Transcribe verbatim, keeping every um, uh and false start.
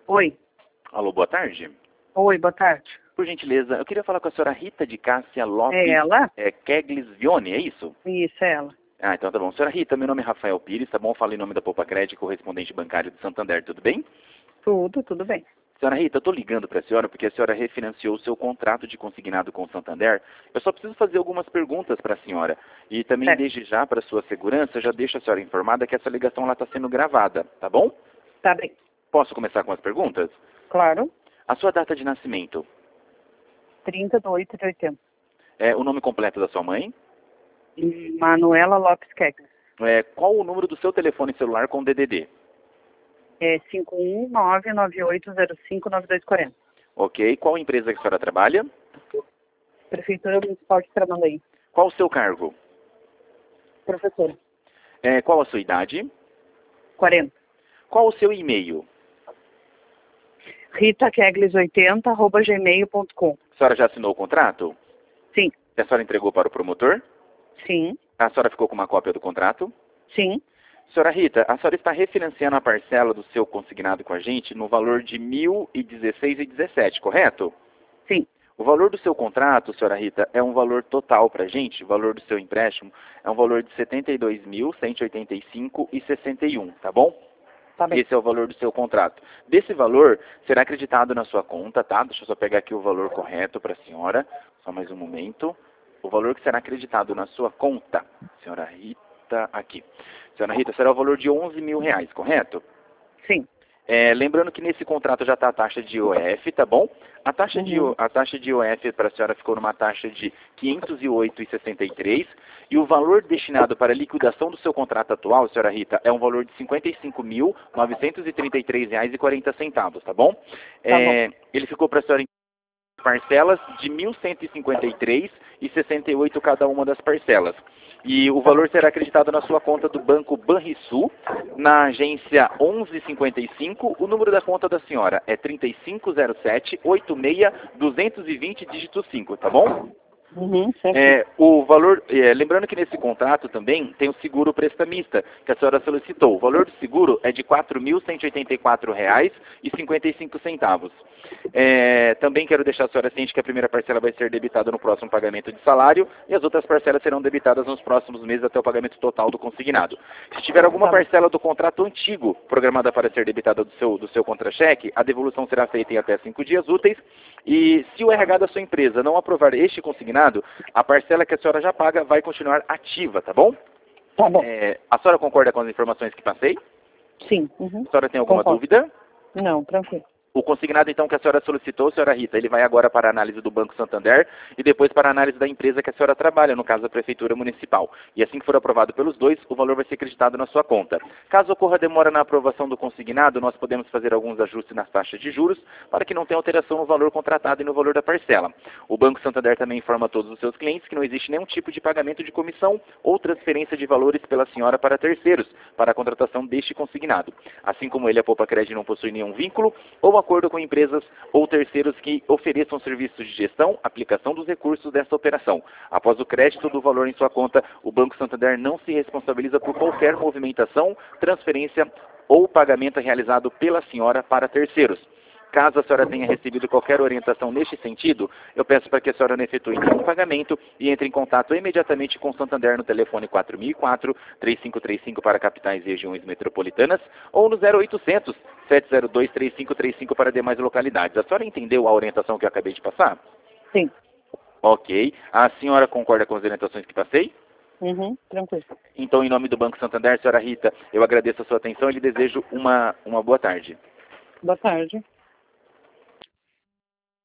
Oi. Alô, boa tarde. Oi, boa tarde. Por gentileza, eu queria falar com a senhora Rita de Cássia Lopes É ela? é, Keglis Vione, é isso? Isso, é ela. Ah, então tá bom. Senhora Rita, meu nome é Rafael Pires, tá bom? Eu falo em nome da Poupa Crédito, correspondente bancário de Santander, tudo bem? Tudo, tudo bem. Senhora Rita, eu tô ligando para a senhora porque a senhora refinanciou o seu contrato de consignado com o Santander. Eu só preciso fazer algumas perguntas para a senhora. E também, Certo. desde já, para sua segurança, já deixo a senhora informada que essa ligação está sendo gravada, tá bom? Tá bem. Posso começar com as perguntas? Claro. A sua data de nascimento, trinta de oito de oitenta. é, o nome completo da sua mãe, E Manuela Lopes Kegler. é, qual o número do seu telefone celular com D D D? É cinco um nove nove oito zero cinco nove dois quatro zero. Ok. Qual empresa que a senhora trabalha? Prefeitura Municipal de Tramandaí. Qual o seu cargo? Professora. É, qual a sua idade? quarenta. Qual o seu e-mail? rita keglis oitenta arroba gmail ponto com. A senhora já assinou o contrato? Sim. A senhora entregou para o promotor? Sim. A senhora ficou com uma cópia do contrato? Sim. Senhora Rita, a senhora está refinanciando a parcela do seu consignado com a gente no valor de mil e dezesseis reais e dezessete centavos, correto? Sim. O valor do seu contrato, senhora Rita, é um valor total para a gente, o valor do seu empréstimo é um valor de setenta e dois mil cento e oitenta e cinco reais e sessenta e um centavos, tá bom? Tá bem. Esse é o valor do seu contrato. Desse valor, será acreditado na sua conta, tá? Deixa eu só pegar aqui o valor correto para a senhora. Só mais um momento. O valor que será acreditado na sua conta, senhora Rita, aqui. Senhora Rita, será o valor de onze mil reais, correto? Sim. É, lembrando que nesse contrato já está a taxa de I O F, tá bom? A taxa, de, Uhum. a taxa de I O F para a senhora ficou numa taxa de quinhentos e oito reais e sessenta e três centavos e o valor destinado para a liquidação do seu contrato atual, senhora Rita, é um valor de cinquenta e cinco mil novecentos e trinta e três reais e quarenta centavos, tá bom? Tá bom. É, ele ficou para a senhora em parcelas de mil cento e cinquenta e três reais e sessenta e oito centavos cada uma das parcelas. E o valor será acreditado na sua conta do Banco Banrisul, na agência onze cinquenta e cinco. O número da conta da senhora é trinta e cinco zero sete oito seis duzentos e vinte dígito cinco, tá bom? Uhum. Certo. É, o valor, é, lembrando que nesse contrato também tem o seguro prestamista, que a senhora solicitou. O valor do seguro é de quatro mil cento e oitenta e quatro reais e cinquenta e cinco centavos. É, também quero deixar a senhora ciente que a primeira parcela vai ser debitada no próximo pagamento de salário e as outras parcelas serão debitadas nos próximos meses até o pagamento total do consignado. Se tiver alguma Tá bom. parcela do contrato antigo programada para ser debitada do seu, do seu contra-cheque, a devolução será feita em até cinco dias úteis. E se o R H da sua empresa não aprovar este consignado, a parcela que a senhora já paga vai continuar ativa, tá bom? Tá bom. É, a senhora concorda com as informações que passei? Sim. Uhum. A senhora tem alguma Concordo. dúvida? Não, tranquilo. O consignado, então, que a senhora solicitou, senhora Rita, ele vai agora para a análise do Banco Santander e depois para a análise da empresa que a senhora trabalha, no caso, a Prefeitura Municipal. E assim que for aprovado pelos dois, o valor vai ser acreditado na sua conta. Caso ocorra demora na aprovação do consignado, nós podemos fazer alguns ajustes nas taxas de juros para que não tenha alteração no valor contratado e no valor da parcela. O Banco Santander também informa a todos os seus clientes que não existe nenhum tipo de pagamento de comissão ou transferência de valores pela senhora para terceiros para a contratação deste consignado. Assim como ele, a Poupa Crédito não possui nenhum vínculo ou acordo com empresas ou terceiros que ofereçam serviços de gestão, aplicação dos recursos dessa operação. Após o crédito do valor em sua conta, o Banco Santander não se responsabiliza por qualquer movimentação, transferência ou pagamento realizado pela senhora para terceiros. Caso a senhora tenha recebido qualquer orientação neste sentido, eu peço para que a senhora não efetue nenhum pagamento e entre em contato imediatamente com o Santander no telefone quatro mil e quatro, três cinco três cinco para capitais e regiões metropolitanas ou no zero oitocentos, sete zero dois, três cinco três cinco para demais localidades. A senhora entendeu a orientação que eu acabei de passar? Sim. Ok. A senhora concorda com as orientações que passei? Uhum. Tranquilo. Então, em nome do Banco Santander, senhora Rita, eu agradeço a sua atenção e lhe desejo uma, uma boa tarde. Boa tarde.